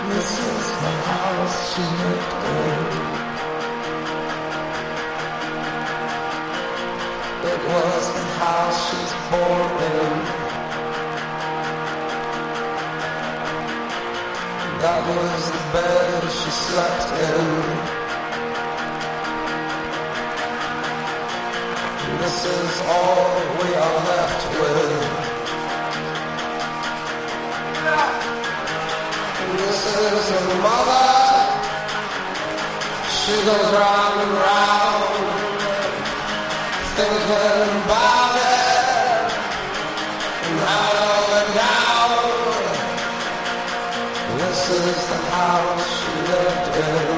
This is the house she lived in. It was the house she was born in. That was the bed she slept in. This is all we are left with. This is her mother. She goes round and round, thinking about it, and out of and down. This is the house she lived in.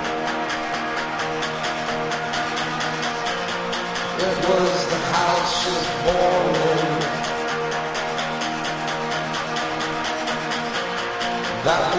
It was the house she was born in. That